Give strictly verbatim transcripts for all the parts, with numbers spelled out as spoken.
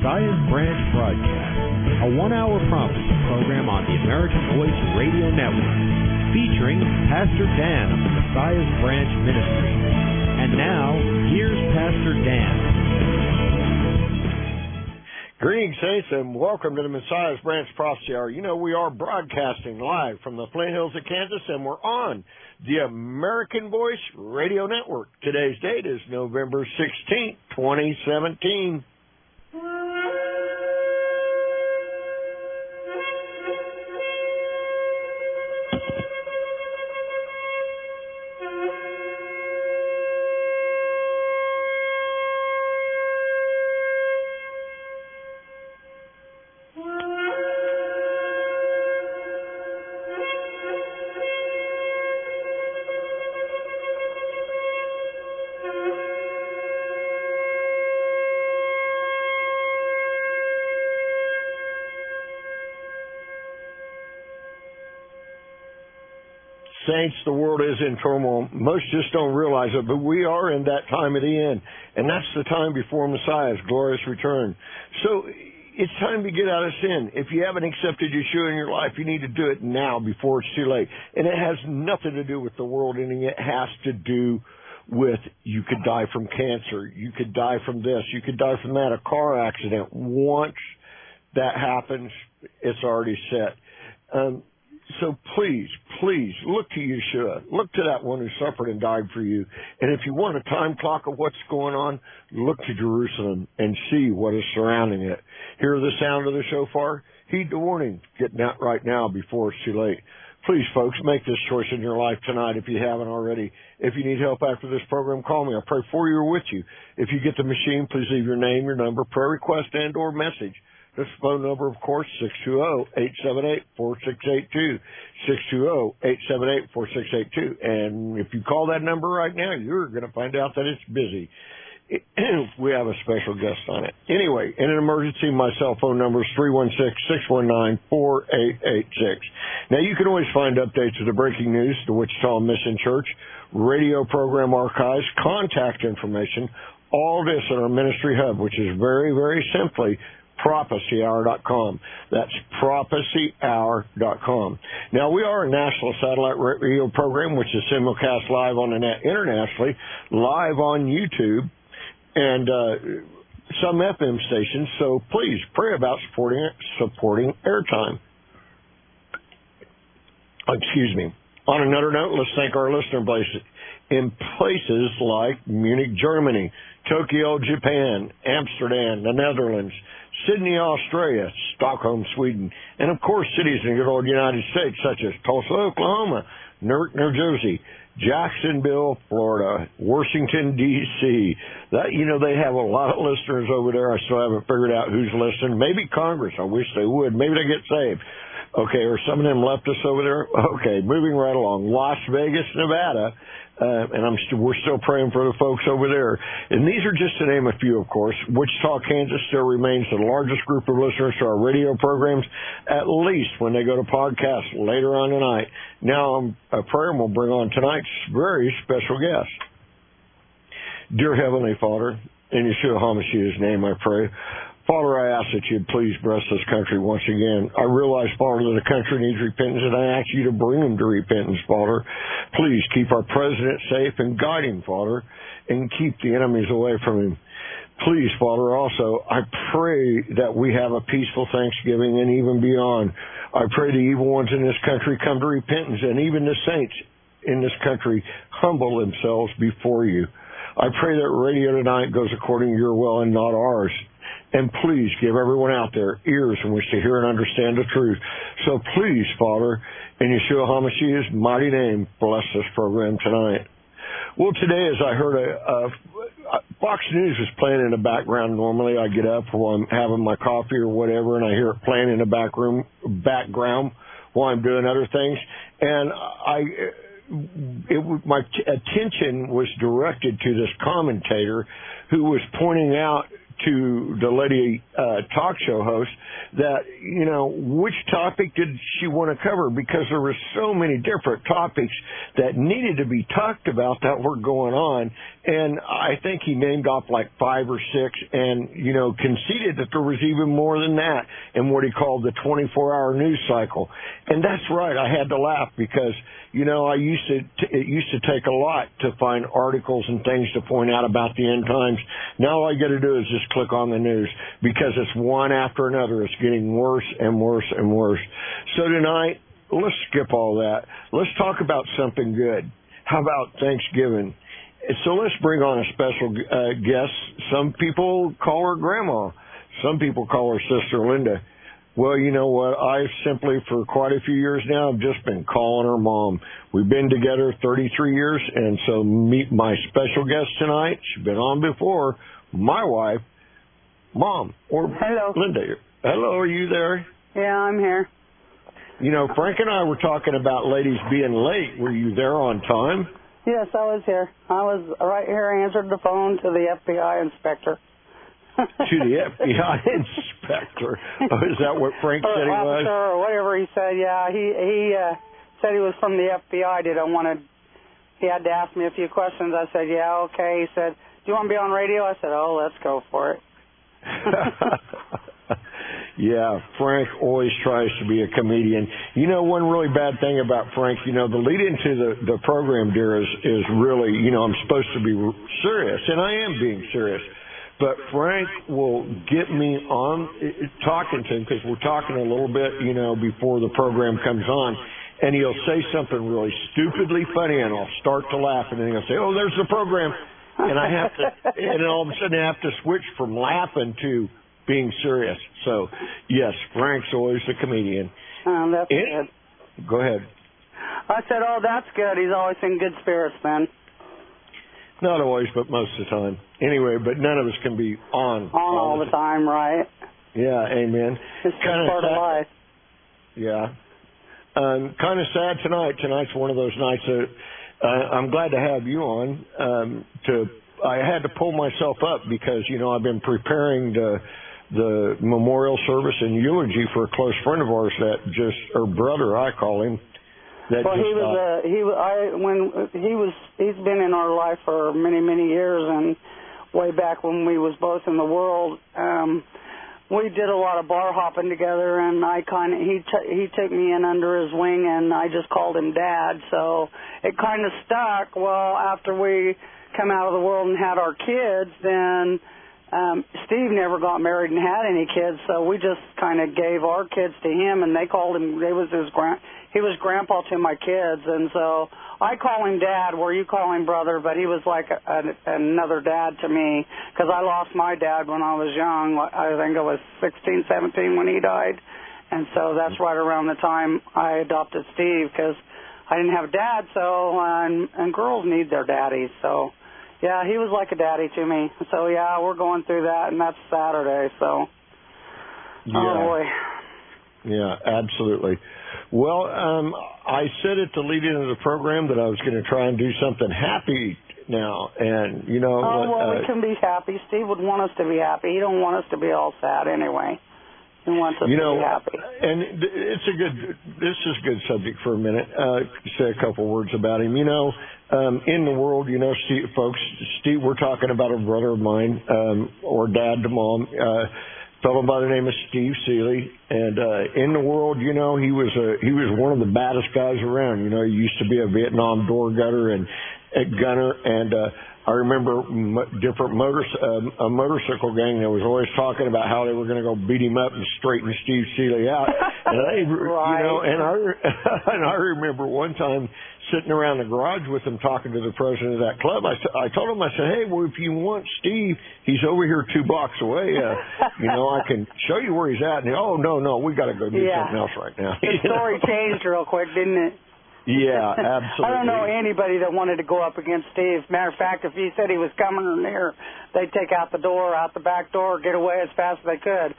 Messiah's Branch broadcast, a one-hour prophecy program on the American Voice Radio Network, featuring Pastor Dan of the Messiah's Branch Ministry. And now, here's Pastor Dan. Greetings, saints, and welcome to the Messiah's Branch Prophecy Hour. You know, we are broadcasting live from the Flint Hills of Kansas, and we're on the American Voice Radio Network. Today's date is November sixteenth, twenty seventeen. Saints, the world is in turmoil. Most just don't realize it, but we are in that time of the end, and that's the time before Messiah's glorious return. So it's time to get out of sin. If you haven't accepted Yeshua in your life, you need to do it now before it's too late. And it has nothing to do with the world ending. It has to do with you could die from cancer. You could die from this. You could die from that, a car accident. Once that happens, it's already set. Um, So please, please look to Yeshua. Look to that one who suffered and died for you. And if you want a time clock of what's going on, look to Jerusalem and see what is surrounding it. Hear the sound of the shofar? Heed the warning. Getting out right now before it's too late. Please, folks, make this choice in your life tonight if you haven't already. If you need help after this program, call me. I'll pray for you or with you. If you get the machine, please leave your name, your number, prayer request, and or message. This phone number, of course, six two zero, eight seven eight, four six eight two, six two zero, eight seven eight, four six eight two. And if you call that number right now, you're going to find out that it's busy. We have a special guest on it. Anyway, in an emergency, my cell phone number is three one six, six one nine, four eight eight six. Now, you can always find updates of the breaking news, the Wichita Mission Church, radio program archives, contact information, all this at our ministry hub, which is very, very simply prophecy hour dot com. That's prophecy hour dot com. Now, we are a national satellite radio program, which is simulcast live on the net internationally, live on YouTube, and uh, some F M stations. So please pray about supporting supporting airtime. Excuse me. On another note, let's thank our listener bases in places like Munich, Germany, Tokyo, Japan, Amsterdam, the Netherlands, Sydney, Australia, Stockholm, Sweden, and of course cities in the good old United States such as Tulsa, Oklahoma, Newark, New Jersey, Jacksonville, Florida, Washington, D C That, you know, they have a lot of listeners over there. I still haven't figured out who's listening. Maybe Congress. I wish they would. Maybe they get saved. Okay, or some of them left us over there? Okay, moving right along. Las Vegas, Nevada, uh, and I'm st- we're still praying for the folks over there. And these are just to name a few, of course. Wichita, Kansas still remains the largest group of listeners to our radio programs, at least when they go to podcasts later on tonight. Now, um, a prayer we'll bring on tonight's very special guest. Dear Heavenly Father, in Yeshua HaMashiach's name I pray. Father, I ask that you'd please bless this country once again. I realize, Father, that the country needs repentance, and I ask you to bring them to repentance, Father. Please keep our president safe and guide him, Father, and keep the enemies away from him. Please, Father, also, I pray that we have a peaceful Thanksgiving and even beyond. I pray the evil ones in this country come to repentance, and even the saints in this country humble themselves before you. I pray that radio tonight goes according to your will and not ours. And please give everyone out there ears in which to hear and understand the truth. So please, Father, in Yeshua HaMashiach's mighty name, bless this program tonight. Well, today, as I heard, a, a, a Fox News is playing in the background. Normally, I get up while I'm having my coffee or whatever, and I hear it playing in the back room, background while I'm doing other things. And I, it, my t- attention was directed to this commentator who was pointing out to the lady uh, talk show host that, you know, which topic did she want to cover? Because there were so many different topics that needed to be talked about that were going on. And I think he named off like five or six and, you know, conceded that there was even more than that in what he called the twenty-four hour news cycle. And that's right. I had to laugh because, you know, I used to, t- it used to take a lot to find articles and things to point out about the end times. Now all I got to do is just click on the news because it's one after another. It's getting worse and worse and worse. So tonight, let's skip all that. Let's talk about something good. How about Thanksgiving? So let's bring on a special uh, guest. Some people call her Grandma. Some people call her Sister Linda. Well, you know what? I simply, for quite a few years now, have just been calling her Mom. We've been together thirty-three years, and so meet my special guest tonight. She's been on before. My wife, Mom, or Hello. Linda. Hello, are you there? Yeah, I'm here. You know, Frank and I were talking about ladies being late. Were you there on time? Yes, I was here. I was right here, answered the phone to the F B I inspector. To the F B I inspector. Oh, is that what Frank or said he officer, was? or whatever he said. Yeah, he he uh, said he was from the F B I. Did I want to? He had to ask me a few questions. I said, yeah, okay. He said, do you want to be on radio? I said, oh, let's go for it. Yeah, Frank always tries to be a comedian. You know, one really bad thing about Frank, you know, the lead into the, the program, dear, is, is really, you know, I'm supposed to be serious, and I am being serious. But Frank will get me on talking to him because we're talking a little bit, you know, before the program comes on. And he'll say something really stupidly funny, and I'll start to laugh, and then he'll say, oh, there's the program. And I have to, and then all of a sudden I have to switch from laughing to being serious. So, yes, Frank's always the comedian. Oh, that's and, good. Go ahead. I said, oh, that's good. He's always in good spirits, then. Not always, but most of the time. Anyway, but none of us can be on. On all, all the time, right? Yeah, amen. It's just part of life. Yeah. Um, kind of sad tonight. Tonight's one of those nights that uh, I'm glad to have you on. Um, to I had to pull myself up because, you know, I've been preparing the, the memorial service and eulogy for a close friend of ours that just, or brother, I call him. That well, just, he was uh, he I when he was he's been in our life for many many years, and way back when we was both in the world, um, we did a lot of bar hopping together, and I kind of he t- he took me in under his wing, and I just called him Dad. So it kind of stuck. Well, after we come out of the world and had our kids, then um, Steve never got married and had any kids, so we just kind of gave our kids to him, and they called him. They was his grand. He was grandpa to my kids, and so I call him Dad, where you call him brother, but he was like a, a, another dad to me, because I lost my dad when I was young. I think I was sixteen, seventeen when he died, and so that's right around the time I adopted Steve, because I didn't have a dad, so, and, and girls need their daddies, so, yeah, he was like a daddy to me. So, yeah, we're going through that, and that's Saturday, so, yeah. Oh, boy. Yeah, absolutely. Well, um, I said at the lead into the program that I was going to try and do something happy now, and you know. Oh well, uh, we can be happy. Steve would want us to be happy. He don't want us to be all sad anyway. He wants us you to know, be happy. And it's a good. This is a good subject for a minute. Uh, say a couple words about him. You know, um, in the world, you know, Steve, folks. Steve, we're talking about a brother of mine, um, or dad to mom. Uh, fellow by the name of Steve Seeley, and uh, in the world, you know, he was a he was one of the baddest guys around. You know, he used to be a Vietnam door gutter and a gunner, and uh, I remember m- different motor uh, a motorcycle gang that was always talking about how they were going to go beat him up and straighten Steve Seeley out. And they, right. you know, and I and I remember one time sitting around the garage with him talking to the president of that club. I, I told him, I said, hey, well, if you want Steve, he's over here two blocks away. Uh, you know, I can show you where he's at. And he, oh, no, no, we got to go do yeah. something else right now. The story know? changed real quick, didn't it? Yeah, absolutely. I don't know anybody that wanted to go up against Steve. Matter of fact, if he said he was coming near, they'd take out the door, out the back door, get away as fast as they could.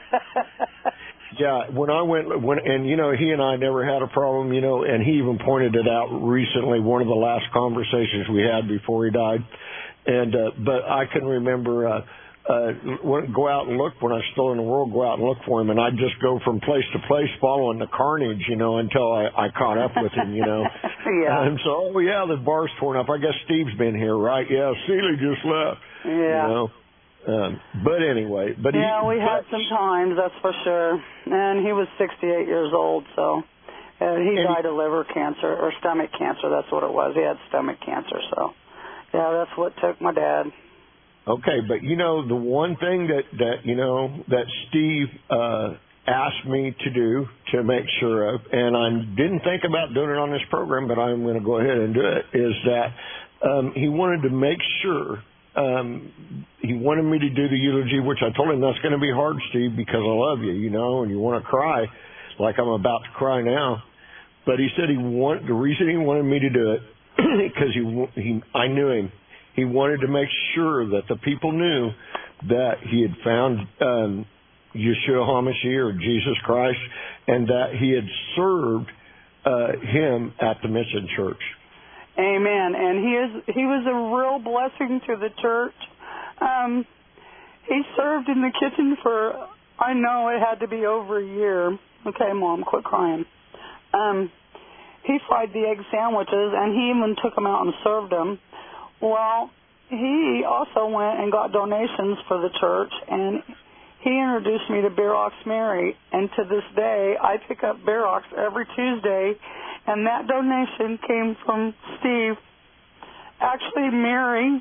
Yeah, when I went, when and you know, he and I never had a problem, you know, and he even pointed it out recently, one of the last conversations we had before he died. And uh, but I can remember uh, uh, wouldn't go out and look when I was still in the world, go out and look for him, and I'd just go from place to place following the carnage, you know, until I, I caught up with him, you know. Yeah. And so, oh, yeah, the bar's torn up. I guess Steve's been here, right? Yeah, Seeley just left. Yeah. You know. Um, but anyway. but Yeah, he, we had some times, that's for sure. And he was sixty-eight years old, so uh, he died of liver cancer, or stomach cancer, that's what it was. He had stomach cancer, so, yeah, that's what took my dad. Okay, but you know, the one thing that, that you know, that Steve uh, asked me to do to make sure of, and I didn't think about doing it on this program, but I'm going to go ahead and do it, is that um, he wanted to make sure, um, he wanted me to do the eulogy, which I told him that's going to be hard, Steve, because I love you, you know, and you want to cry like I'm about to cry now. But he said he want, the reason he wanted me to do it, because he, he, I knew him. He wanted to make sure that the people knew that he had found um, Yeshua HaMashiach, or Jesus Christ, and that he had served uh, him at the mission church. Amen. And he is he was a real blessing to the church. Um, he served in the kitchen for, I know it had to be over a year. Okay, Mom, quit crying. Um, he fried the egg sandwiches, and he even took them out and served them. Well, he also went and got donations for the church, and he introduced me to Bear Ox Mary, and to this day, I pick up Bear Ox every Tuesday, and that donation came from Steve. Actually, Mary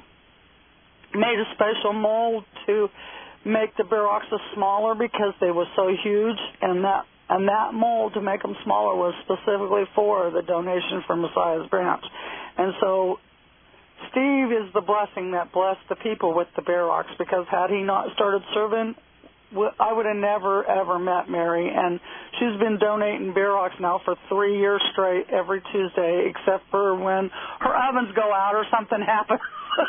made a special mold to make the Bear Oxes smaller because they were so huge, and that and that mold to make them smaller was specifically for the donation from Messiah's Branch. And so Steve is the blessing that blessed the people with the Bear Ox, because had he not started serving, I would have never, ever met Mary. And she's been donating Bear Ox now for three years straight every Tuesday, except for when her ovens go out or something happens.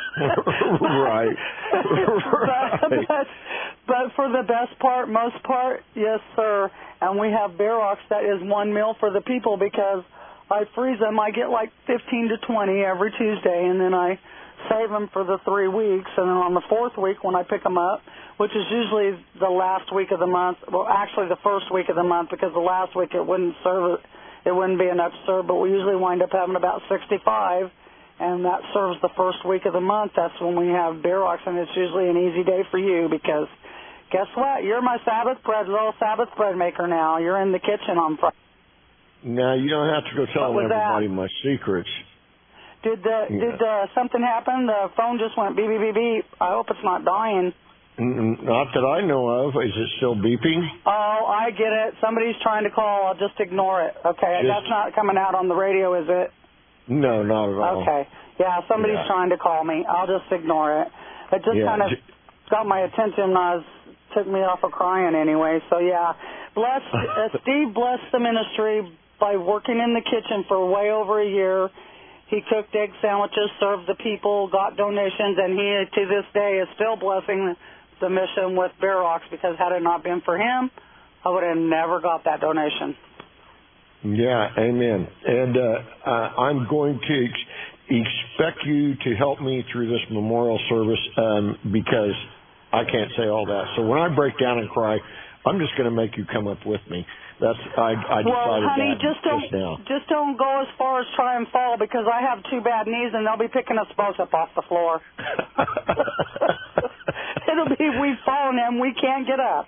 Right. But, right. but, but for the best part, most part, yes, sir. And we have Bear Ox that is one meal for the people, because I freeze them. I get like fifteen to twenty every Tuesday, and then I save them for the three weeks. And then on the fourth week when I pick them up, which is usually the last week of the month, well, actually the first week of the month, because the last week it wouldn't serve, it wouldn't be enough to serve, but we usually wind up having about sixty-five, and that serves the first week of the month. That's when we have Bear Ox, and it's usually an easy day for you, because guess what? You're my Sabbath bread, little Sabbath bread maker now. You're in the kitchen on Friday. Now, you don't have to go telling everybody that? my secrets. Did the, Yeah. did uh, something happen? The phone just went beep, beep, beep, beep. I hope it's not dying. N- Not that I know of. Is it still beeping? Oh, I get it. Somebody's trying to call. I'll just ignore it. Okay, Just- that's not coming out on the radio, is it? No, not at all. Okay. Yeah, somebody's Yeah. trying to call me. I'll just ignore it. It just Yeah, kind of j- got my attention. I was, took me off of crying anyway. So, yeah. Bless, uh, Steve blessed the ministry by working in the kitchen for way over a year. He cooked egg sandwiches, served the people, got donations, and he, to this day, is still blessing the mission with Bear Ox, because had it not been for him, I would have never got that donation. Yeah, amen. And uh, uh, I'm going to ex- expect you to help me through this memorial service, um, because I can't say all that. So when I break down and cry, I'm just going to make you come up with me. That's I, I decided well, honey, that just don't just now. just don't go as far as try and fall, because I have two bad knees and they'll be picking us both up off the floor. It'll be we've fallen and we can't get up.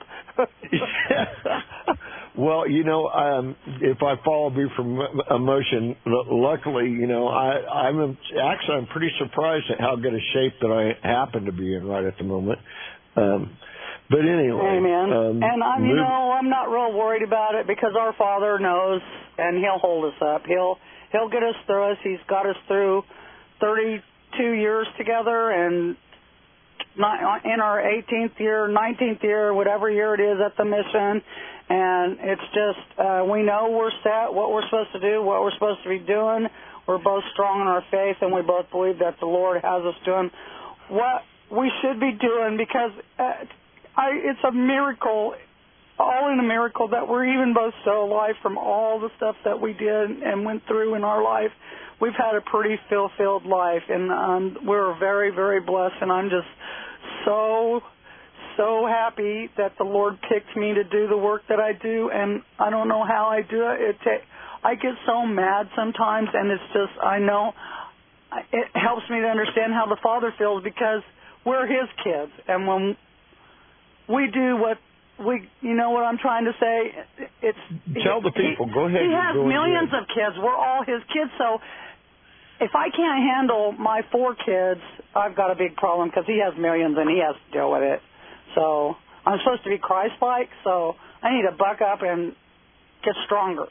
Well, you know, um, if I fall, it'll be from emotion. L- luckily, you know, I, I'm actually I'm pretty surprised at how good a shape that I happen to be in right at the moment. Um, But anyway, Amen. Um, and I'm, you move- know, I'm not real worried about it, because our Father knows, and He'll hold us up. He'll He'll get us through us. He's got us through thirty-two years together, and not in our eighteenth year, nineteenth year, whatever year it is at the mission. And it's just uh, we know we're set, what we're supposed to do, what we're supposed to be doing. We're both strong in our faith, and we both believe that the Lord has us doing what we should be doing, because. Uh, I, it's a miracle, all in a miracle, that we're even both still alive from all the stuff that we did and went through in our life. We've had a pretty fulfilled life, and um, we're very, very blessed, and I'm just so, so happy that the Lord picked me to do the work that I do, and I don't know how I do it. It ta- I get so mad sometimes, and it's just, I know, it helps me to understand how the Father feels because we're His kids, and when we do what we, you know what I'm trying to say? It's Tell the people. He, Go ahead. He has millions of kids. We're all His kids, so if I can't handle my four kids, I've got a big problem because He has millions and He has to deal with it. So I'm supposed to be Christ-like, so I need to buck up and get stronger.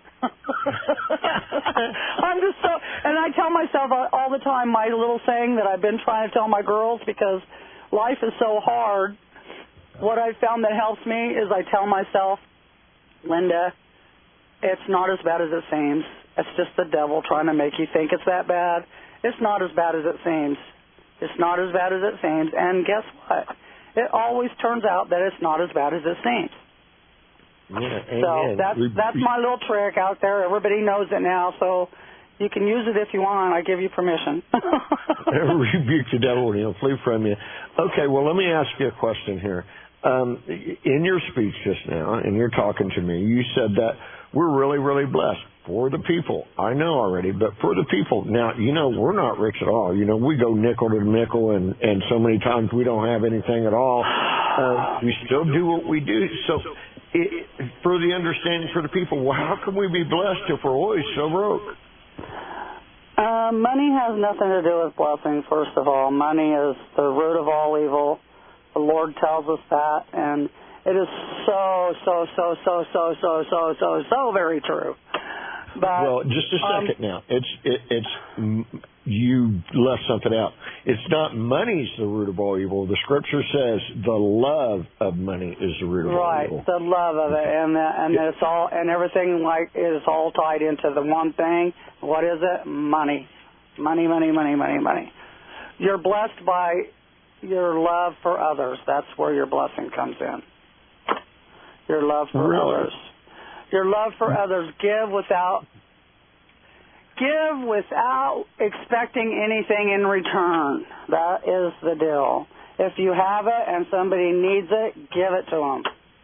I'm just so, and I tell myself all the time my little saying that I've been trying to tell my girls because life is so hard. What I've found that helps me is I tell myself, Linda, it's not as bad as it seems. It's just the devil trying to make you think it's that bad. It's not as bad as it seems. It's not as bad as it seems. And guess what? It always turns out that it's not as bad as it seems. Yeah, so that's that's my little trick out there. Everybody knows it now, so you can use it if you want. I give you permission. Rebuke the devil and he'll flee from you. Okay, well, let me ask you a question here. Um, in your speech just now, and you're talking to me, you said that we're really, really blessed for the people. I know already, but for the people. Now, you know, we're not rich at all. You know, we go nickel to nickel, and, and so many times we don't have anything at all. Uh, we still do what we do. So it, for the understanding for the people, well, how can we be blessed if we're always so broke? Uh, money has nothing to do with blessing, first of all. Money is the root of all evil. The Lord tells us that, and it is so, so, so, so, so, so, so, so, so very true. But, well, just a second um, now. It's it, it's you left something out. It's not money's the root of all evil. The Scripture says the love of money is the root of right, all evil. Right, the love of it, and the, and yeah. it's all and everything like is all tied into the one thing. What is it? Money, money, money, money, money, money. You're blessed by your love for others. That's where your blessing comes in. Your love for really? others. Your love for others. Give without give without expecting anything in return. That is the deal. If you have it and somebody needs it, give it to them.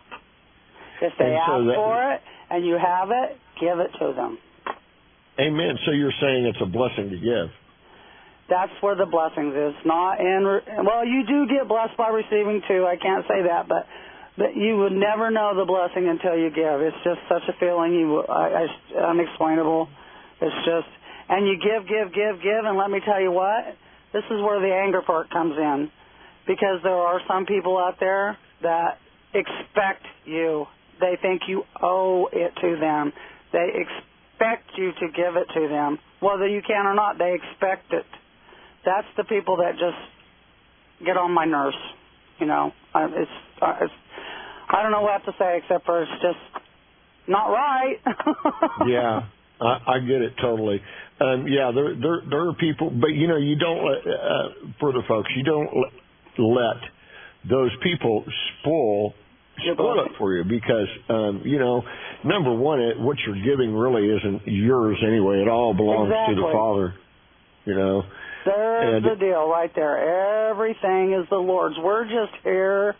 If they so ask that, for it and you have it, give it to them. Amen. So you're saying it's a blessing to give. That's where the blessings is. Not in. Well, you do get blessed by receiving too. I can't say that, but. But you would never know the blessing until you give. It's just such a feeling, you I, I, unexplainable. It's just, and you give, give, give, give, and let me tell you what, this is where the anger part comes in, because there are some people out there that expect you. They think you owe it to them. They expect you to give it to them. Whether you can or not, they expect it. That's the people that just get on my nerves. You know, it's, it's I don't know what to say except for it's just not right. yeah, I, I get it totally. Um, yeah, there, there there are people, but you know, you don't let, uh, for the folks, you don't let those people spoil spoil it for you because, um, you know, number one, it, what you're giving really isn't yours anyway. It all belongs exactly. to the Father, you know. There's and, the deal right there. Everything is the Lord's. We're just here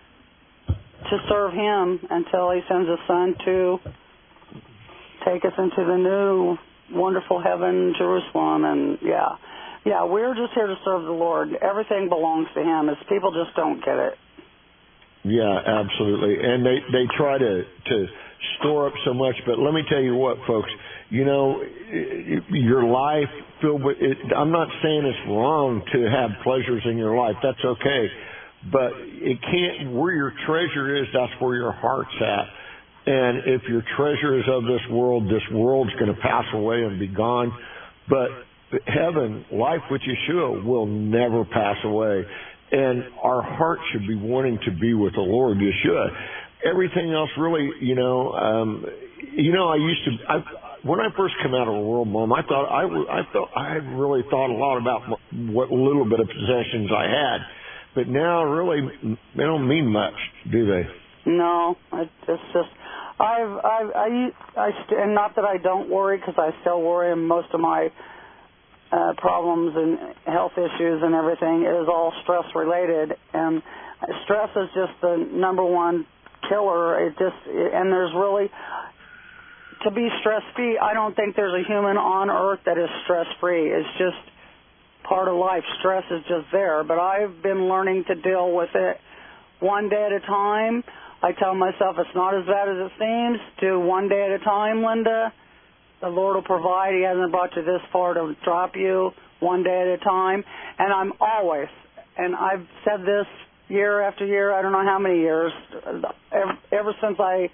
to serve Him until He sends His Son to take us into the new wonderful heaven, Jerusalem. And, yeah, yeah, we're just here to serve the Lord. Everything belongs to Him. It's people just don't get it. Yeah, absolutely. And they, they try to, to store up so much. But let me tell you what, folks, you know, your life filled with it, I'm not saying it's wrong to have pleasures in your life. That's okay. But it can't, where your treasure is, that's where your heart's at. And if your treasure is of this world, this world's going to pass away and be gone. But heaven, life with Yeshua, will never pass away. And our heart should be wanting to be with the Lord Yeshua. Everything else really, you know, um, you know, I used to, I, when I first came out of the world, Mom, I thought, I, I thought, I really thought a lot about what little bit of possessions I had. But now, really, they don't mean much, do they? No, it's just, I've, I've, I, I, and not that I don't worry, because I still worry, and most of my uh, problems and health issues and everything is all stress related. And Stress is just the number one killer. It just, and there's really, to be stress-free, I don't think there's a human on earth that is stress-free. It's just part of life. Stress is just there. But I've been learning to deal with it one day at a time. I tell myself it's not as bad as it seems. Do one day at a time, Linda. The Lord will provide. He hasn't brought you this far to drop you, one day at a time. And I'm always, and I've said this year after year, I don't know how many years, ever, ever since I've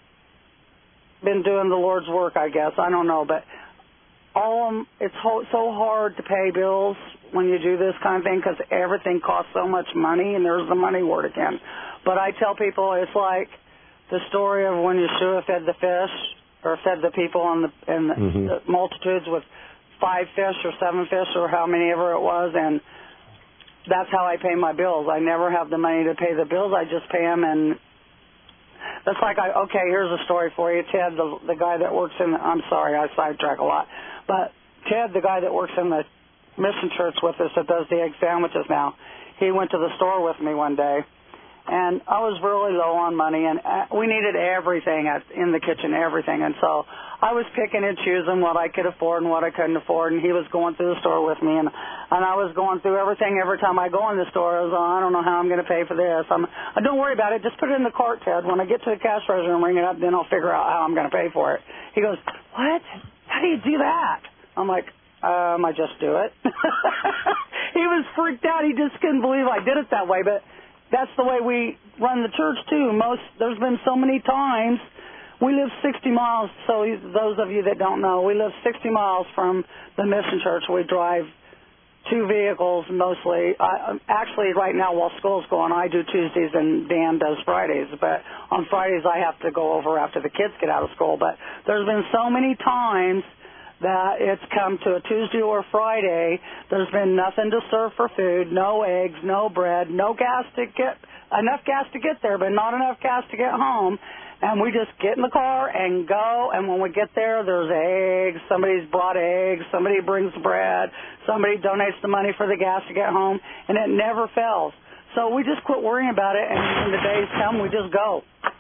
been doing the Lord's work, I guess. I don't know, but all um, it's ho- so hard to pay bills when you do this kind of thing because everything costs so much money, and there's the money word again. But I tell people it's like the story of when Yeshua fed the fish or fed the people on the, and the, mm-hmm. the multitudes with five fish or seven fish or how many ever it was, and that's how I pay my bills. I never have the money to pay the bills. I just pay them, and that's like, I, okay, here's a story for you. Ted, the, the guy that works in the, I'm sorry, I sidetrack a lot, but Ted, the guy that works in the mission church with us that does the egg sandwiches now, he went to the store with me one day, and I was really low on money, and we needed everything at, in the kitchen, everything. And so I was picking and choosing what I could afford and what I couldn't afford, and he was going through the store with me, and and I was going through everything. Every time I go in the store, I was, oh, I don't know how I'm going to pay for this. I'm, I don't worry about it. Just put it in the cart, Ted. When I get to the cash register and ring it up, then I'll figure out how I'm going to pay for it. He goes, what? How do you do that? I'm like, um, I just do it. He was freaked out. He just couldn't believe I did it that way, but that's the way we run the church, too. Most, there's been so many times. We live sixty miles, so those of you that don't know, we live sixty miles from the mission church. We drive two vehicles mostly. I, actually, right now, while school's going, I do Tuesdays and Dan does Fridays. But on Fridays, I have to go over after the kids get out of school. But there's been so many times that it's come to a Tuesday or Friday, there's been nothing to serve for food, no eggs, no bread, no gas to get, enough gas to get there, but not enough gas to get home. And we just get in the car and go, and when we get there, there's eggs, somebody's brought eggs, somebody brings bread, somebody donates the money for the gas to get home, and it never fails. So we just quit worrying about it, and when the days come, we just go.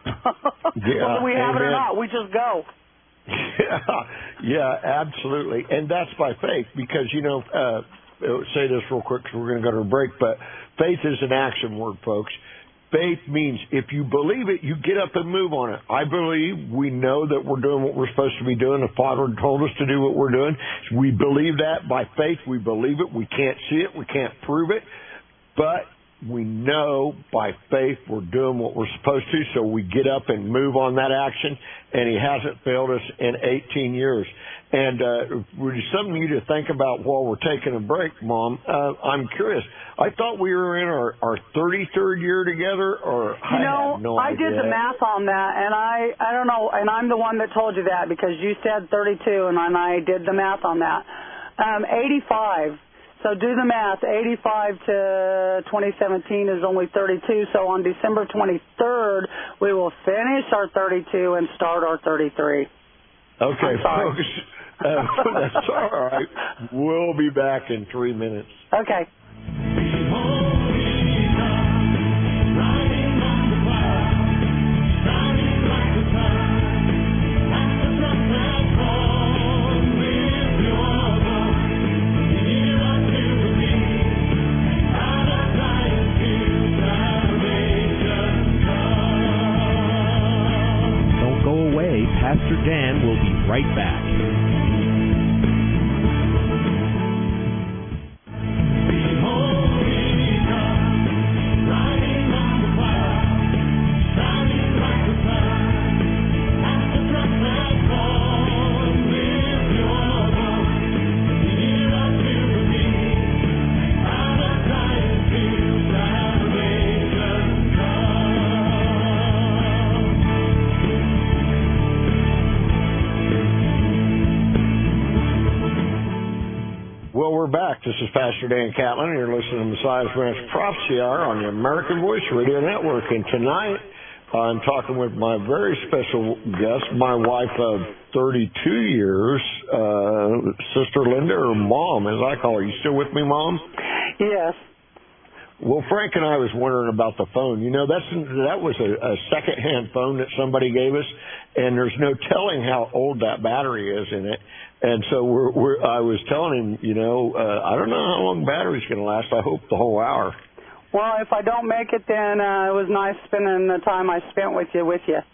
Yeah, whether we have amen. it or not, we just go. Yeah, yeah, absolutely. And that's by faith because, you know, uh, say this real quick because we're going to go to a break, but faith is an action word, folks. Faith means if you believe it, you get up and move on it. I believe we know that we're doing what we're supposed to be doing. The Father told us to do what we're doing. We believe that by faith. We believe it. We can't see it. We can't prove it. But we know by faith we're doing what we're supposed to, so we get up and move on that action, and He hasn't failed us in eighteen years. And uh, something you to think about while we're taking a break, Mom. Uh, I'm curious. I thought we were in our, our thirty-third year together, or you I know, have no I idea. did the math on that, and I, I don't know, and I'm the one that told you that because you said thirty-two, and I did the math on that. Um, eighty-five. So do the math. eighty-five to twenty seventeen is only thirty-two. So on December twenty-third, we will finish our thirty-two and start our thirty-three. Okay, folks. Uh, that's all right. We'll be back in three minutes. Okay. Pastor Dan will be right back. This is Pastor Dan Catlin, and you're listening to Messiah's Branch Prophecy Hour on the American Voice Radio Network. And tonight, I'm talking with my very special guest, my wife of thirty-two years, uh, Sister Linda, or Mom, as I call her. You still with me, Mom? Yes. Well, Frank and I was wondering about the phone. You know, that's that was a, a second-hand phone that somebody gave us, and there's no telling how old that battery is in it. And so we're, we're I was telling him, you know, uh, I don't know how long the battery's going to last. I hope the whole hour. Well, if I don't make it, then uh, it was nice spending the time I spent with you. With you.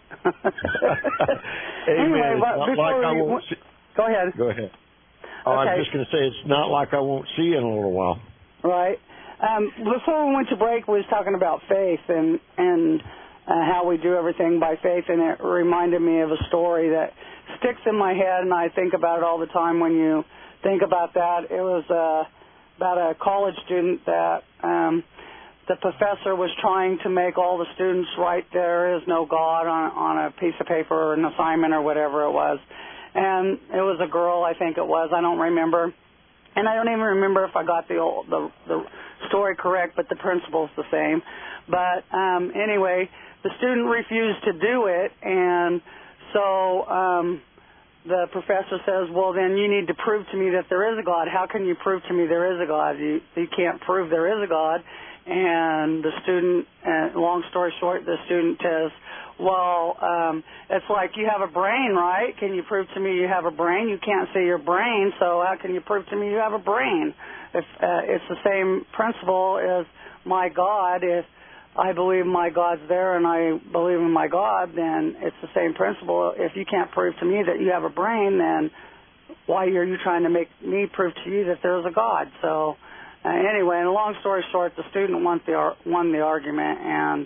Anyway, but before like we, I won't see, go ahead. Go ahead. Oh, okay. I was just going to say it's not like I won't see you in a little while. Right. Um, before we went to break, we was talking about faith and and uh, how we do everything by faith, and it reminded me of a story that sticks in my head, and I think about it all the time when you think about that. It was uh, about a college student that um, the professor was trying to make all the students write "There is no God" on, on a piece of paper or an assignment or whatever it was. And it was a girl, I think it was. I don't remember. And I don't even remember if I got the old, the, the story correct, but the principle's the same. But um, anyway, the student refused to do it, and so um, the professor says, well, then you need to prove to me that there is a God. How can you prove to me there is a God? You, you can't prove there is a God. And the student, uh, long story short, the student says, well, um, it's like you have a brain, right? Can you prove to me you have a brain? You can't see your brain, so how can you prove to me you have a brain? If uh, it's the same principle as my God, if I believe my God's there and I believe in my God, then it's the same principle. If you can't prove to me that you have a brain, then why are you trying to make me prove to you that there's a God? So uh, anyway, and long story short, the student won the, won the argument, and,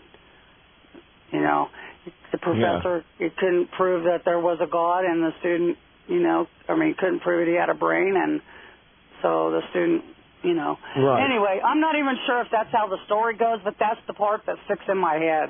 you know, the professor, yeah. It couldn't prove that there was a God, and the student, you know, I mean, couldn't prove that he had a brain, and so the student, you know. Right. Anyway, I'm not even sure if that's how the story goes, but that's the part that sticks in my head.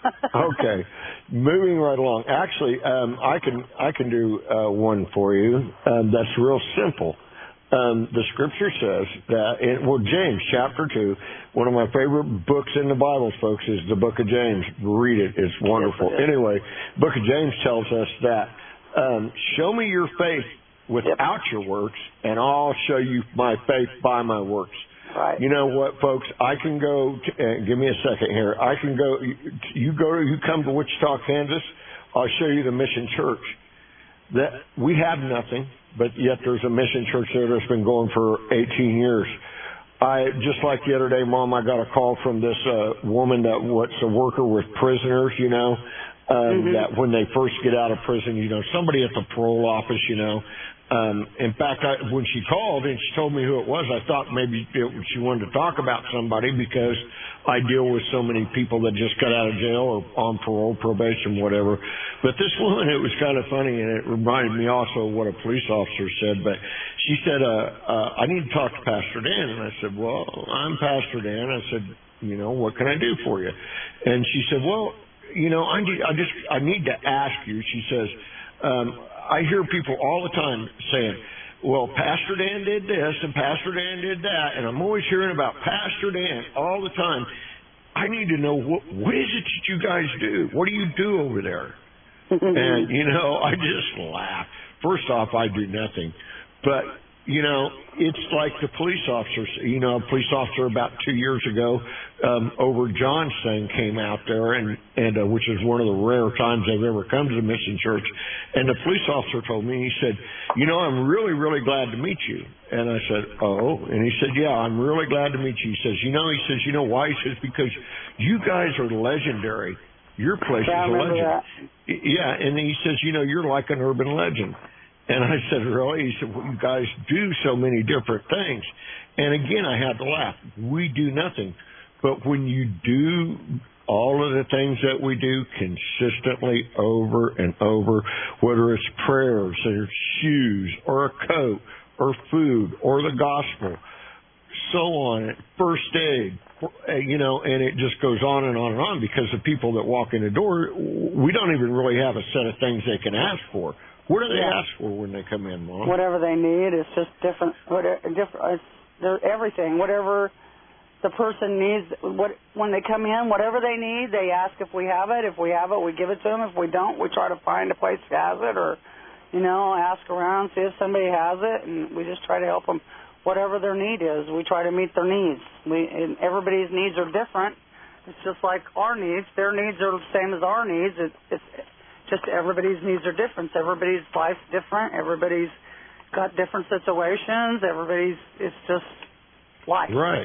Okay. Moving right along. Actually, um, I can I can do uh, one for you. Um, that's real simple. Um, the scripture says that, in, well, James chapter two, one of my favorite books in the Bible, folks, is the book of James. Read it. It's wonderful. Yes, it anyway, book of James tells us that, um, show me your faith without yep. your works, and I'll show you my faith by my works. Right. You know what, folks? I can go, to, uh, give me a second here. I can go, you go, you come to Wichita, Kansas, I'll show you the Mission Church. That we have nothing, but yet there's a mission church there that's been going for eighteen years. I, just like the other day, Mom, I got a call from this uh, woman that what's a worker with prisoners, you know, um, mm-hmm. that when they first get out of prison, you know, somebody at the parole office, you know. Um, in fact, I, when she called and she told me who it was, I thought maybe it, she wanted to talk about somebody because I deal with so many people that just got out of jail or on parole, probation, whatever. But this woman, it was kind of funny, and it reminded me also of what a police officer said. But she said, uh, uh, I need to talk to Pastor Dan. And I said, well, I'm Pastor Dan. I said, you know, what can I do for you? And she said, well, you know, I need, I just, I need to ask you. She says, um, I hear people all the time saying, well, Pastor Dan did this and Pastor Dan did that, and I'm always hearing about Pastor Dan all the time. I need to know, what, what is it that you guys do? What do you do over there? And, you know, I just laugh. First off, I do nothing. But, you know, it's like the police officers. You know, a police officer about two years ago um, over John's thing came out there, and, and uh, which is one of the rare times they've ever come to the Mission Church. And the police officer told me, he said, you know, I'm really, really glad to meet you. And I said, oh. And he said, yeah, I'm really glad to meet you. He says, you know, he says, you know why? He says, because you guys are legendary. Your place yeah, is a legend. That. Yeah, and he says, you know, you're like an urban legend. And I said, really? He said, well, you guys do so many different things. And again, I had to laugh. We do nothing. But when you do all of the things that we do consistently over and over, whether it's prayers or shoes or a coat or food or the gospel, so on, first aid, you know, and it just goes on and on and on, because the people that walk in the door, we don't even really have a set of things they can ask for. What do they yeah. ask for when they come in, Mom? Whatever they need. It's just different. Whatever, different. It's they're everything. Whatever the person needs. What when they come in, whatever they need, they ask if we have it. If we have it, we give it to them. If we don't, we try to find a place that has it, or, you know, ask around, see if somebody has it, and we just try to help them whatever their need is. We try to meet their needs. We and everybody's needs are different. It's just like our needs. Their needs are the same as our needs. It's, it's just everybody's needs are different. Everybody's life's different. Everybody's got different situations. Everybody's, it's just life. Right.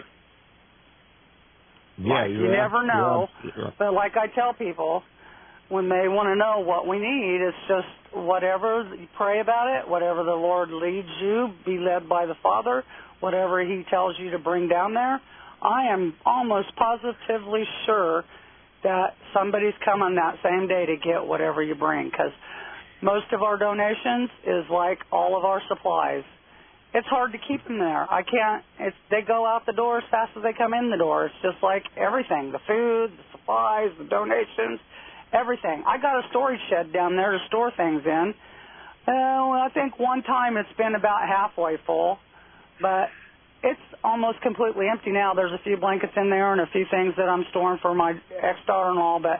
Yeah, like, you never know. Yeah. But like I tell people, when they want to know what we need, it's just whatever, you pray about it, whatever the Lord leads you, be led by the Father, whatever He tells you to bring down there. I am almost positively sure that somebody's coming that same day to get whatever you bring, because most of our donations is like all of our supplies. It's hard to keep them there. I can't, it's, they go out the door as fast as they come in the door. It's just like everything, the food, the supplies, the donations, everything. I got a storage shed down there to store things in. Well, I think one time it's been about halfway full, but it's almost completely empty now. There's a few blankets in there and a few things that I'm storing for my ex-daughter-in-law, but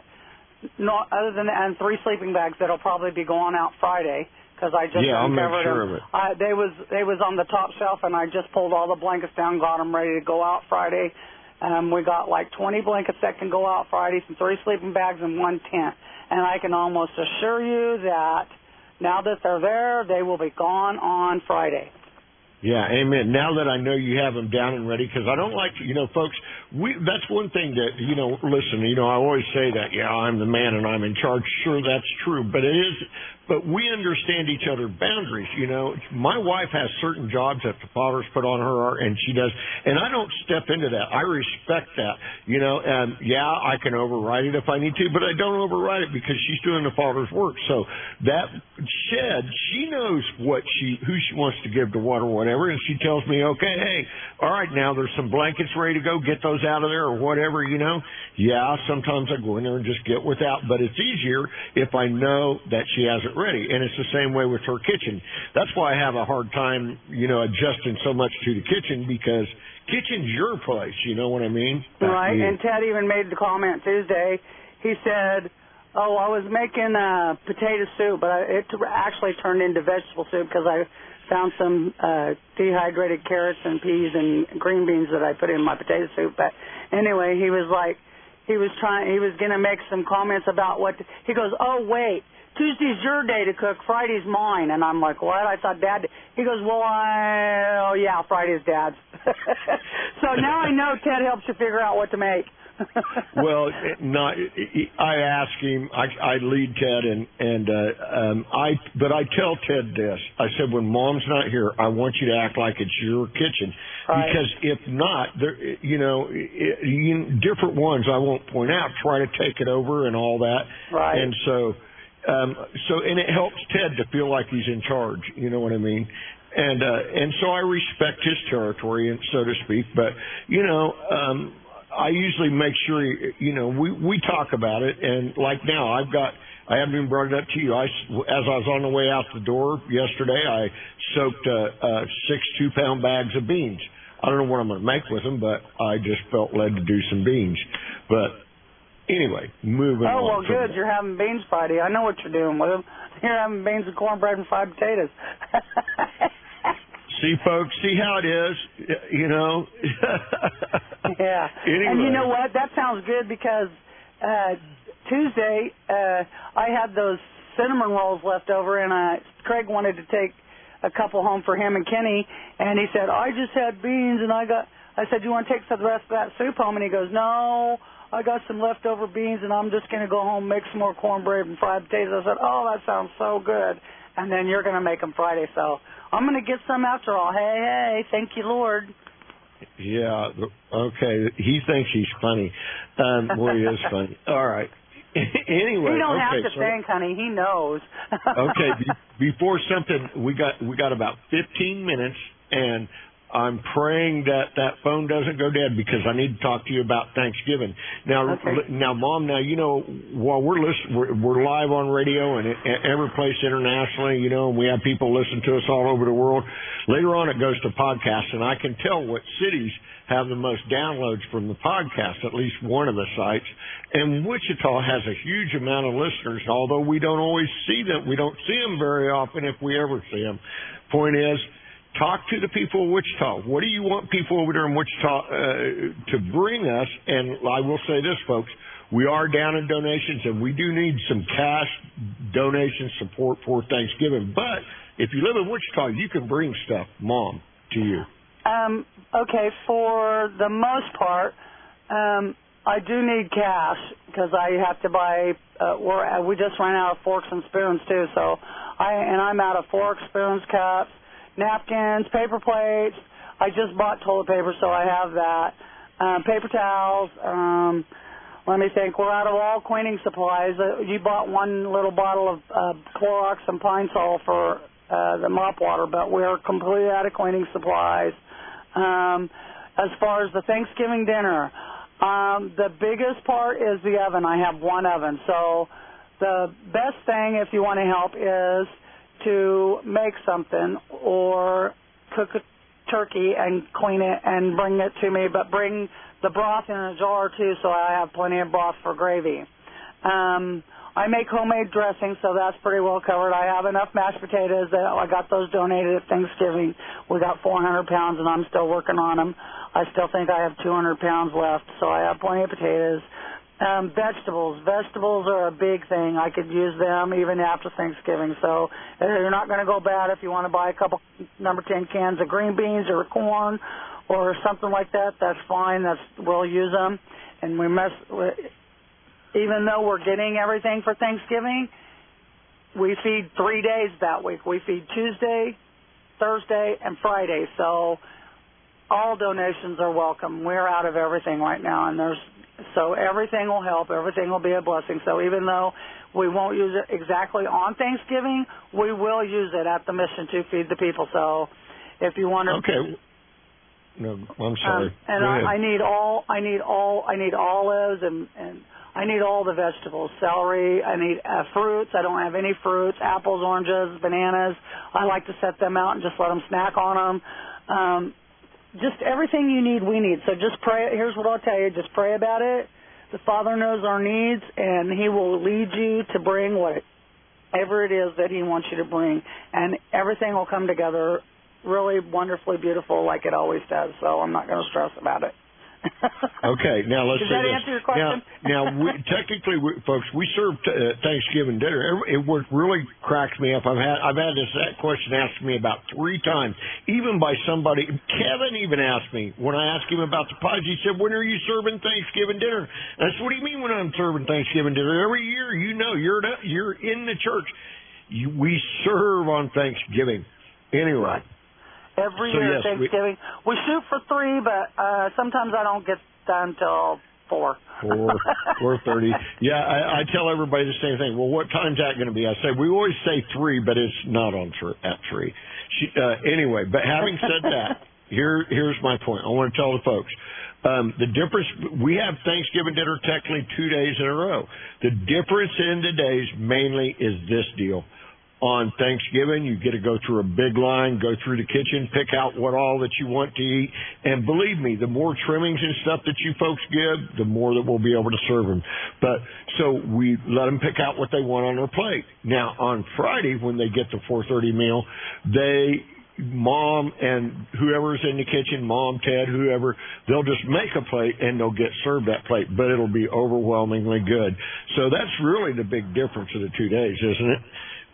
not other than that, and three sleeping bags that'll probably be going out Friday because I just yeah, I'll make sure them. of it. I, they was they was on the top shelf, and I just pulled all the blankets down, got them ready to go out Friday. Um, we got like twenty blankets that can go out Friday, some three sleeping bags, and one tent. And I can almost assure you that now that they're there, they will be gone on Friday. Yeah, amen. Now that I know you have them down and ready, because I don't like to, you know, folks, we, that's one thing that, you know, listen, you know, I always say that, yeah, I'm the man and I'm in charge. Sure, that's true, but it is, but we understand each other's boundaries, you know. My wife has certain jobs that the Father's put on her, and she does, and I don't step into that. I respect that, you know, and yeah, I can override it if I need to, but I don't override it because she's doing the Father's work. So that shed, she knows what she, who she wants to give to what or whatever, and she tells me, okay, hey, all right, now there's some blankets ready to go, get those out of there or whatever, you know. Yeah, sometimes I go in there and just get without, but it's easier if I know that she has it ready. And it's the same way with her kitchen. That's why I have a hard time, you know, adjusting so much to the kitchen, because kitchen's your place, you know what I mean? Right, and Ted even made the comment Tuesday. He said, oh, I was making uh, potato soup, but I, it actually turned into vegetable soup because I found some uh, dehydrated carrots and peas and green beans that I put in my potato soup. But anyway, he was like, he was trying, he was going to make some comments about what, to, he goes, oh, wait. Tuesday's your day to cook, Friday's mine. And I'm like, what? I thought Dad, he goes, well, I, oh, yeah, Friday's Dad's. So now I know Ted helps you figure out what to make. Well, not, I ask him, I, I lead Ted, and, and uh, um, I, but I tell Ted this. I said, when Mom's not here, I want you to act like it's your kitchen. Right. Because if not, there, you know, it, you, different ones I won't point out, try to take it over and all that. Right. And so... Um, so, and it helps Ted to feel like he's in charge, you know what I mean? And, uh, and so I respect his territory, and so to speak, but, you know, um, I usually make sure, you know, we, we talk about it, and like now, I've got, I haven't even brought it up to you. I, as I was on the way out the door yesterday, I soaked, uh, uh, six two-pound bags of beans. I don't know what I'm going to make with them, but I just felt led to do some beans. But, anyway, moving on. Oh, well, good. That. You're having beans Friday. I know what you're doing with them. You're having beans and cornbread and fried potatoes. See, folks, see how it is, you know? Yeah. Anyway. And you know what? That sounds good because uh, Tuesday uh, I had those cinnamon rolls left over, and uh, Craig wanted to take a couple home for him and Kenny, and he said, I just had beans, and I got, I said, you want to take some of the rest of that soup home? And he goes, no, I got some leftover beans, and I'm just going to go home and make some more cornbread and fried potatoes. I said, oh, that sounds so good. And then you're going to make them Friday, so I'm going to get some after all. Hey, hey, thank you, Lord. Yeah, okay. He thinks he's funny. Um, boy, he is funny. All right. Anyway, you don't okay, have to so, think, honey. He knows. Okay, be, before something, we got we got about fifteen minutes, and I'm praying that that phone doesn't go dead because I need to talk to you about Thanksgiving. Now, okay. now, Mom. Now, you know, while we're listen, we're, we're live on radio and every place internationally, you know, and we have people listen to us all over the world. Later on, it goes to podcasts, and I can tell what cities have the most downloads from the podcast, at least one of the sites. And Wichita has a huge amount of listeners, although we don't always see them. We don't see them very often if we ever see them. Point is, talk to the people of Wichita. What do you want people over there in Wichita uh, to bring us? And I will say this, folks, we are down in donations, and we do need some cash donation support for Thanksgiving. But if you live in Wichita, you can bring stuff, Mom, to you. Um, okay, for the most part, um, I do need cash because I have to buy. Uh, we're, we just ran out of forks and spoons too, so I and I'm out of forks, spoons, cups, napkins, paper plates. I just bought toilet paper, so I have that. Um, paper towels. Um, let me think. We're out of all cleaning supplies. Uh, you bought one little bottle of uh, Clorox and Pine Sol for uh, the mop water, but we're completely out of cleaning supplies. Um, as far as the Thanksgiving dinner, um, the biggest part is the oven. I have one oven. So the best thing, if you want to help, is to make something or cook a turkey and clean it and bring it to me, but bring the broth in a jar, too, so I have plenty of broth for gravy. Um, I make homemade dressing, so that's pretty well covered. I have enough mashed potatoes that I got those donated at Thanksgiving. We got four hundred pounds, and I'm still working on them. I still think I have two hundred pounds left, so I have plenty of potatoes. Um, vegetables. Vegetables are a big thing. I could use them even after Thanksgiving, so you're not going to go bad if you want to buy a couple number ten cans of green beans or corn or something like that. That's fine. That's we'll use them, and we must. Even though we're getting everything for Thanksgiving, we feed three days that week. We feed Tuesday, Thursday, and Friday. So all donations are welcome. We're out of everything right now, and there's so everything will help. Everything will be a blessing. So even though we won't use it exactly on Thanksgiving, we will use it at the mission to feed the people. So if you want to, okay. No, I'm sorry. Um, and I, I need all. I need all. I need olives and and. I need all the vegetables, celery, I need uh, fruits. I don't have any fruits, apples, oranges, bananas. I like to set them out and just let them snack on them. Um, just everything you need, we need. So just pray. Here's what I'll tell you. Just pray about it. The Father knows our needs, and He will lead you to bring whatever it is that He wants you to bring. And everything will come together really wonderfully beautiful like it always does. So I'm not going to stress about it. Okay, now let's Does say that this. answer your question? Now, now we, technically, we, folks, we serve t- uh, Thanksgiving dinner. It, what really cracks me up, I've had I've had this that question asked me about three times, even by somebody. Kevin even asked me when I asked him about the pies. He said, "When are you serving Thanksgiving dinner?" And I said, "What do you mean when I'm serving Thanksgiving dinner? Every year, you know, you're not, you're in the church. You, we serve on Thanksgiving anyway." Every so year yes, Thanksgiving. We, we shoot for three, but uh, sometimes I don't get done till four. Four, four thirty. Yeah, I, I tell everybody the same thing. Well, what time's that going to be? I say we always say three, but it's not on th- at three. She, uh, anyway, but having said that, here here's my point. I want to tell the folks. Um, the difference, we have Thanksgiving dinner technically two days in a row. The difference in the days mainly is this deal. On Thanksgiving, you get to go through a big line, go through the kitchen, pick out what all that you want to eat. And believe me, the more trimmings and stuff that you folks give, the more that we'll be able to serve them. But so we let them pick out what they want on their plate. Now, on Friday, when they get the four thirty meal, they, Mom and whoever's in the kitchen, Mom, Ted, whoever, they'll just make a plate and they'll get served that plate, but it'll be overwhelmingly good. So that's really the big difference of the two days, isn't it?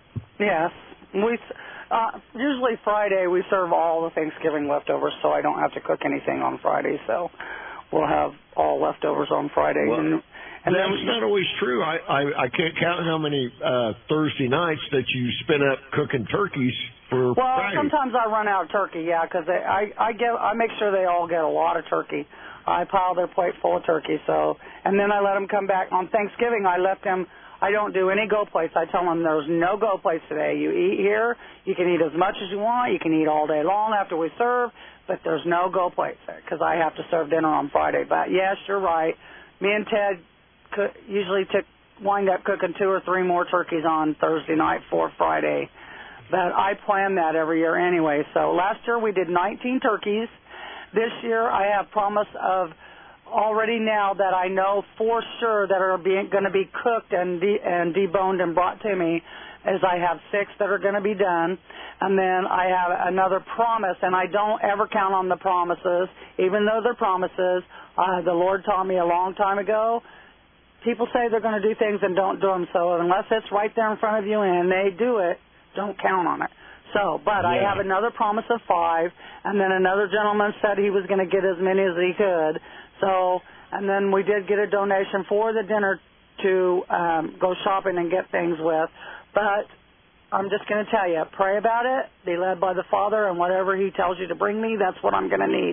Yes. We uh, usually Friday we serve all the Thanksgiving leftovers, so I don't have to cook anything on Friday. So we'll have all leftovers on Friday. Well, and, and that's then, not always true. I, I, I can't count how many uh, Thursday nights that you spend up cooking turkeys for well, Friday. sometimes I run out of turkey, yeah, because I I get I make sure they all get a lot of turkey. I pile their plate full of turkey, so and then I let them come back on Thanksgiving. I let them. I don't do any go plates. I tell them there's no go plates today. You eat here. You can eat as much as you want. You can eat all day long after we serve, but there's no go plates there because I have to serve dinner on Friday. But, yes, you're right. Me and Ted could usually took, wind up cooking two or three more turkeys on Thursday night for Friday. But I plan that every year anyway. So last year we did nineteen turkeys. This year I have promise of already now that I know for sure that are being going to be cooked and de- and deboned and brought to me is I have six that are going to be done, and then I have another promise, and I don't ever count on the promises, even though they're promises. Uh, the Lord taught me a long time ago, people say they're going to do things and don't do them, so unless it's right there in front of you and they do it, don't count on it. So, but yeah. I have another promise of five, and then another gentleman said he was going to get as many as he could. So, and then we did get a donation for the dinner to um, go shopping and get things with. But I'm just going to tell you, pray about it, be led by the Father, and whatever He tells you to bring me, that's what I'm going to need.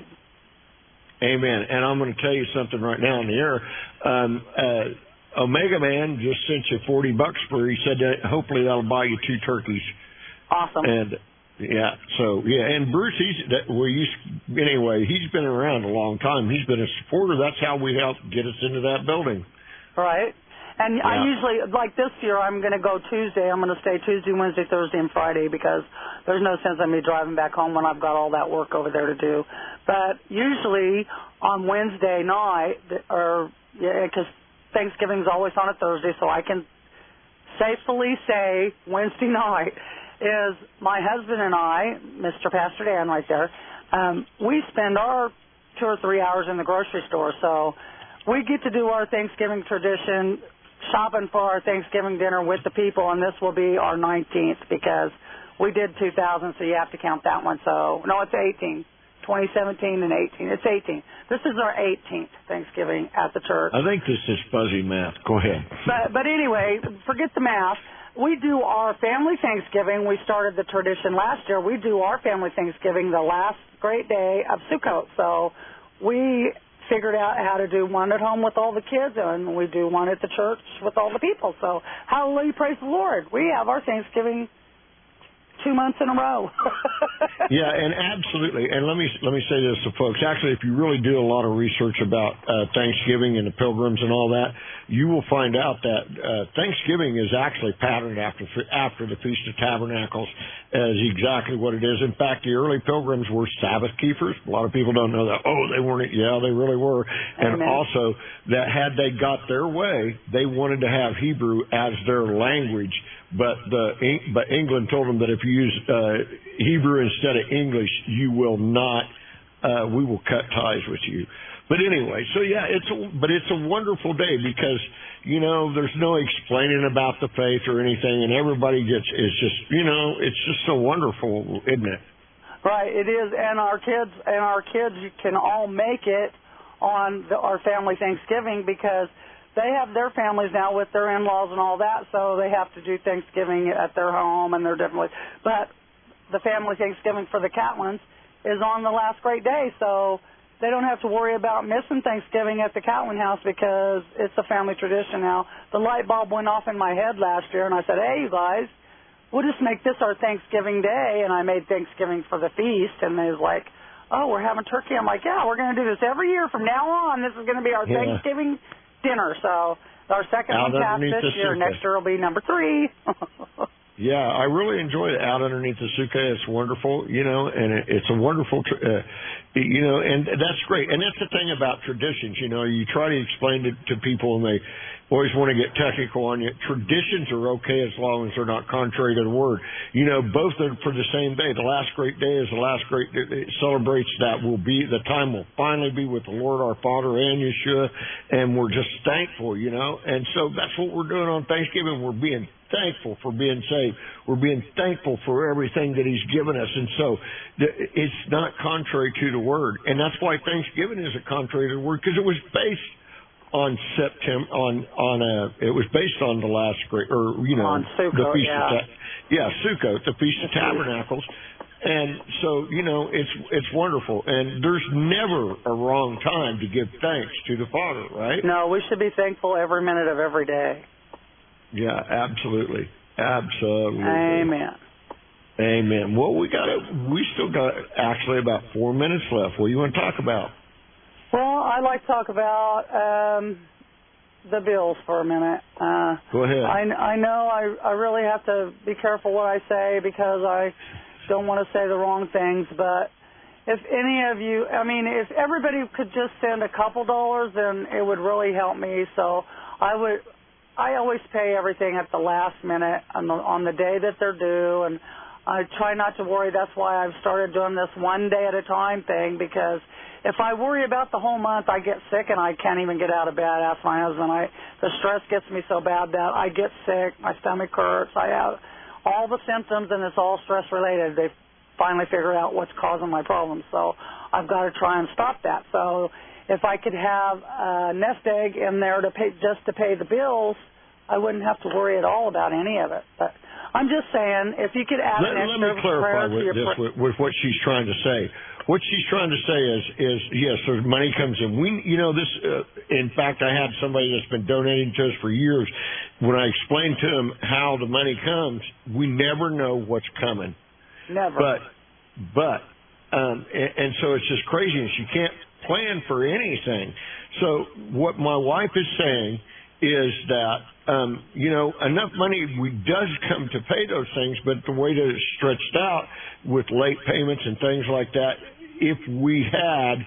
Amen. And I'm going to tell you something right now in the air. Um, uh, Omega Man just sent you forty bucks for. He said that hopefully that'll buy you two turkeys. Awesome. And yeah, so yeah, and Bruce, he's that well, you anyway. He's been around a long time. He's been a supporter. That's how we helped get us into that building. Right. And yeah. I usually, like this year, I'm going to go Tuesday. I'm going to stay Tuesday, Wednesday, Thursday, and Friday because there's no sense in me driving back home when I've got all that work over there to do. But usually on Wednesday night, or because yeah, Thanksgiving's always on a Thursday, so I can safely say Wednesday night is my husband and I, Mister Pastor Dan right there, um, we spend our two or three hours in the grocery store. So we get to do our Thanksgiving tradition, shopping for our Thanksgiving dinner with the people, and this will be our nineteenth because we did two thousand, so you have to count that one. So, no, it's eighteen. twenty seventeen and eighteen. It's eighteen. This is our eighteenth Thanksgiving at the church. I think this is fuzzy math. Go ahead. But, but anyway, forget the math. We do our family Thanksgiving. We started the tradition last year. We do our family Thanksgiving the last great day of Sukkot. So we figured out how to do one at home with all the kids, and we do one at the church with all the people. So hallelujah, praise the Lord. We have our Thanksgiving two months in a row. Yeah, and absolutely. And let me let me say this to folks. Actually, if you really do a lot of research about uh, Thanksgiving and the Pilgrims and all that, you will find out that uh, Thanksgiving is actually patterned after after the Feast of Tabernacles as exactly what it is. In fact, the early Pilgrims were Sabbath keepers. A lot of people don't know that. Oh, they weren't. Yeah, they really were. And Amen. Also, that had they got their way, they wanted to have Hebrew as their language. But the but England told them that if you use uh, Hebrew instead of English, you will not. Uh, we will cut ties with you. But anyway, so yeah, it's a, but it's a wonderful day because you know there's no explaining about the faith or anything, and everybody gets is just you know it's just so wonderful, isn't it? Right, it is, and our kids and our kids can all make it on the, our family Thanksgiving because they have their families now with their in-laws and all that, so they have to do Thanksgiving at their home and they're different. But the family Thanksgiving for the Catlins is on the last great day, so they don't have to worry about missing Thanksgiving at the Catlin house because it's a family tradition now. The light bulb went off in my head last year, and I said, hey, you guys, we'll just make this our Thanksgiving day, and I made Thanksgiving for the feast, and they was like, oh, we're having turkey. I'm like, yeah, we're going to do this every year from now on. This is going to be our yeah. Thanksgiving dinner. So our second out one passed this year. Sukkah. Next year will be number three. Yeah, I really enjoy it out underneath the sukkah. It's wonderful, you know, and it, it's a wonderful, uh, you know, and that's great. And that's the thing about traditions, you know, you try to explain it to people and they always want to get technical on you. Traditions are okay as long as they're not contrary to the word. You know, both are for the same day. The last great day is the last great day. It celebrates that will be, the time will finally be with the Lord our Father and Yeshua, and we're just thankful, you know. And so that's what we're doing on Thanksgiving. We're being thankful for being saved. We're being thankful for everything that He's given us. And so it's not contrary to the word. And that's why Thanksgiving isn't contrary to the word, because it was based on September, on, on a, it was based on the last great, or, you know, on Sukkot, the Feast yeah. of, yeah, Sukkot, the Feast of Tabernacles. And so, you know, it's, it's wonderful. And there's never a wrong time to give thanks to the Father, right? No, we should be thankful every minute of every day. Yeah, absolutely. Absolutely. Amen. Amen. Well, we got it. We still got actually about four minutes left. What do you want to talk about? Well, I'd like to talk about um, the bills for a minute. Uh, Go ahead. I, I know I, I really have to be careful what I say because I don't want to say the wrong things, but if any of you, I mean, if everybody could just send a couple dollars, then it would really help me. So I would, I always pay everything at the last minute on the, on the day that they're due, and I try not to worry. That's why I've started doing this one day at a time thing, because if I worry about the whole month, I get sick and I can't even get out of bed. Ask my husband. I, the stress gets me so bad that I get sick. My stomach hurts. I have all the symptoms, and it's all stress related. They finally figured out what's causing my problems, so I've got to try and stop that. So if I could have a nest egg in there to pay, just to pay the bills, I wouldn't have to worry at all about any of it. But I'm just saying, if you could add let, an extra let me clarify with, this, pra- with, with what she's trying to say. What she's trying to say is, is yes, there's money comes in. We, you know, this. Uh, in fact, I had somebody that's been donating to us for years. When I explained to them how the money comes, we never know what's coming. Never. But, but, um, and, and so it's just crazy, and she can't plan for anything. So what my wife is saying is that, um, you know, enough money we does come to pay those things, but the way that it's stretched out with late payments and things like that, if we had,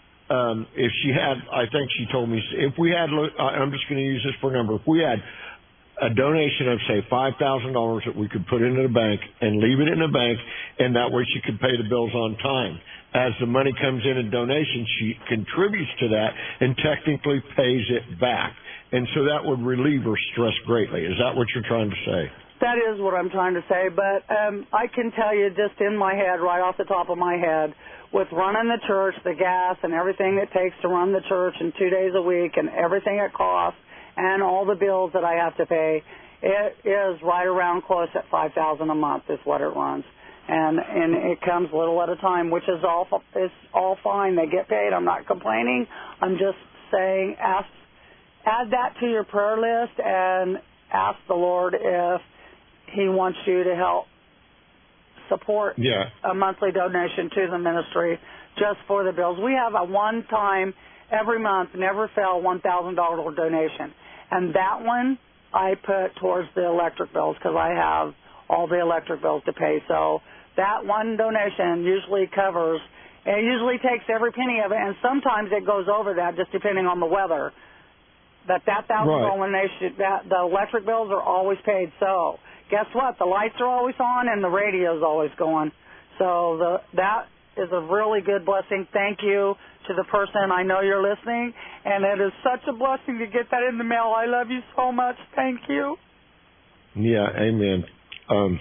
um, if she had, I think she told me, if we had, I'm just going to use this for a number, if we had a donation of, say, five thousand dollars that we could put into the bank and leave it in the bank, and that way she could pay the bills on time. As the money comes in in donations, she contributes to that and technically pays it back. And so that would relieve her stress greatly. Is that what you're trying to say? That is what I'm trying to say, but um, I can tell you just in my head, right off the top of my head, with running the church, the gas and everything it takes to run the church in two days a week and everything it costs and all the bills that I have to pay, it is right around close at five thousand dollars a month is what it runs. And and it comes little at a time, which is all, is all fine. They get paid. I'm not complaining. I'm just saying ask, add that to your prayer list and ask the Lord if He wants you to help support yeah. a monthly donation to the ministry just for the bills. We have a one-time, every month, never fail one thousand dollars donation. And that one I put towards the electric bills because I have all the electric bills to pay. So that one donation usually covers, it usually takes every penny of it, and sometimes it goes over that just depending on the weather. But that thousand dollar donation, that the electric bills are always paid. So guess what? The lights are always on and the radio's always going. So the, that is a really good blessing. Thank you to the person. I know you're listening, and it is such a blessing to get that in the mail. I love you so much. Thank you. Yeah, amen. Um,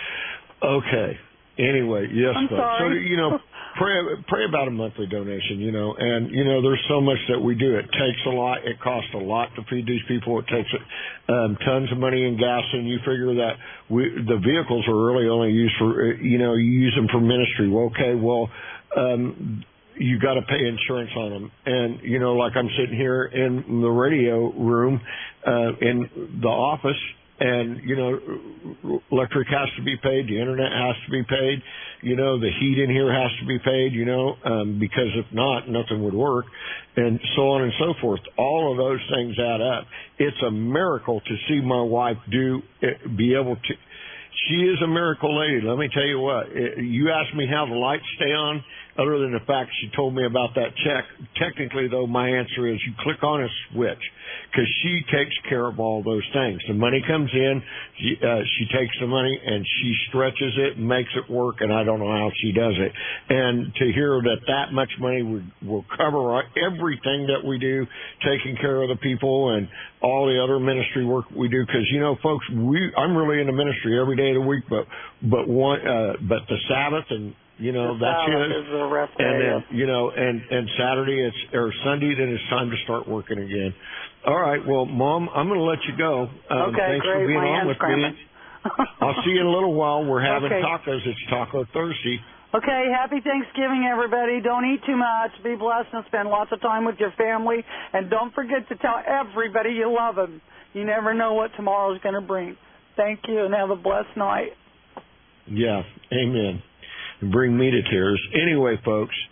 okay. Anyway, yes, I'm folks. sorry. So, you know, pray pray about a monthly donation, you know, and, you know, there's so much that we do. It takes a lot. It costs a lot to feed these people. It takes um, tons of money in gas, and you figure that we, the vehicles are really only used for, you know, you use them for ministry. Well, okay, well, um, you got to pay insurance on them. And, you know, like I'm sitting here in the radio room uh, in the office, and, you know, electric has to be paid, the internet has to be paid, you know, the heat in here has to be paid, you know, um, because if not, nothing would work, and so on and so forth. All of those things add up. It's a miracle to see my wife do, be able to, she is a miracle lady. Let me tell you what, you asked me how the lights stay on, other than the fact she told me about that check. Technically, though, my answer is you click on a switch because she takes care of all those things. The money comes in, she, uh, she takes the money and she stretches it and makes it work, and I don't know how she does it. And to hear that that much money will, will cover our, everything that we do, taking care of the people and all the other ministry work we do, because, you know, folks, we I'm really in the ministry every day of the week, but but one uh, but the Sabbath and You know, the that's Sabbath it. Is the rest and day. then, you know, and, and Saturday it's, or Sunday, then it's time to start working again. All right. Well, Mom, I'm going to let you go. Um, okay, thanks great. for being My on hand's with cramping. me. I'll see you in a little while. We're having okay. tacos. It's Taco Thursday. Okay, happy Thanksgiving, everybody. Don't eat too much. Be blessed and spend lots of time with your family. And don't forget to tell everybody you love them. You never know what tomorrow's going to bring. Thank you, and have a blessed night. Yeah, amen. And bring me to tears. Anyway, folks,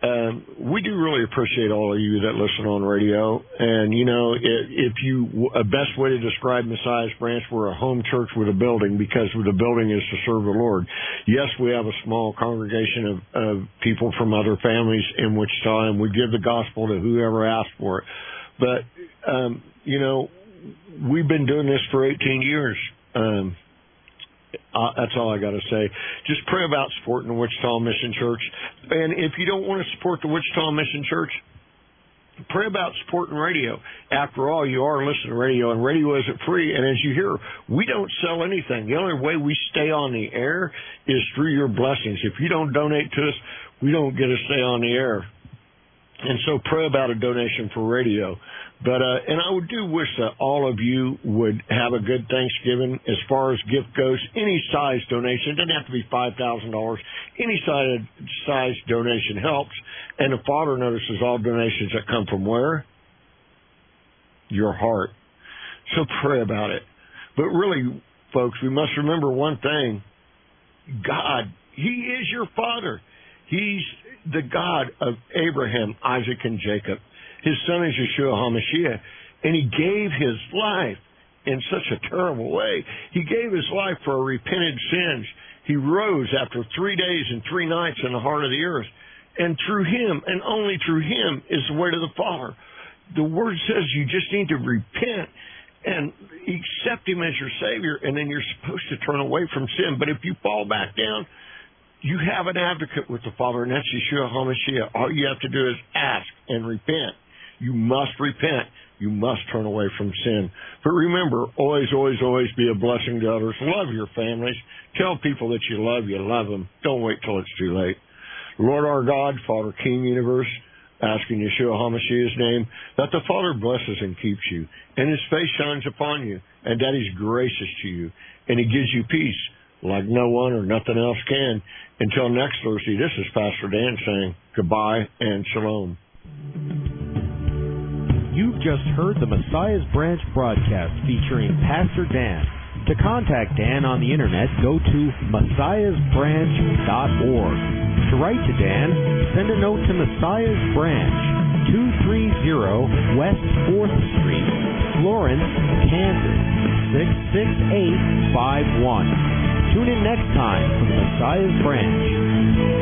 um, we do really appreciate all of you that listen on radio. And, you know, if, if you, a best way to describe Messiah's Branch, we're a home church with a building because the building is to serve the Lord. Yes, we have a small congregation of, of people from other families in Wichita, and we give the gospel to whoever asks for it. But, um, you know, we've been doing this for eighteen years. Um, Uh, that's all I got to say. Just pray about supporting the Wichita Mission Church. And if you don't want to support the Wichita Mission Church, pray about supporting radio. After all, you are listening to radio, and radio isn't free. And as you hear, we don't sell anything. The only way we stay on the air is through your blessings. If you don't donate to us, we don't get to stay on the air. And so pray about a donation for radio. But, uh, and I would do wish that all of you would have a good Thanksgiving as far as gift goes. Any size donation, it doesn't have to be five thousand dollars. Any size, size donation helps. And the Father notices all donations that come from where? Your heart. So pray about it. But really, folks, we must remember one thing. God, He is your Father. He's the God of Abraham, Isaac, and Jacob. His son is Yeshua HaMashiach, and He gave His life in such a terrible way. He gave His life for repented sins. He rose after three days and three nights in the heart of the earth. And through Him, and only through Him, is the way to the Father. The Word says you just need to repent and accept Him as your Savior, and then you're supposed to turn away from sin. But if you fall back down, you have an advocate with the Father, and that's Yeshua HaMashiach. All you have to do is ask and repent. You must repent. You must turn away from sin. But remember, always, always, always be a blessing to others. Love your families. Tell people that you love you. Love them. Don't wait till it's too late. Lord our God, Father, King, Universe, asking Yeshua HaMashiach's name, that the Father blesses and keeps you, and His face shines upon you, and that He's gracious to you, and He gives you peace like no one or nothing else can. Until next Thursday, this is Pastor Dan saying goodbye and shalom. You've just heard the Messiah's Branch broadcast featuring Pastor Dan. To contact Dan on the internet, go to messiahs branch dot org. To write to Dan, send a note to Messiah's Branch, two thirty West fourth Street, Florence, Kansas, six six eight five one. Tune in next time for the Messiah's Branch.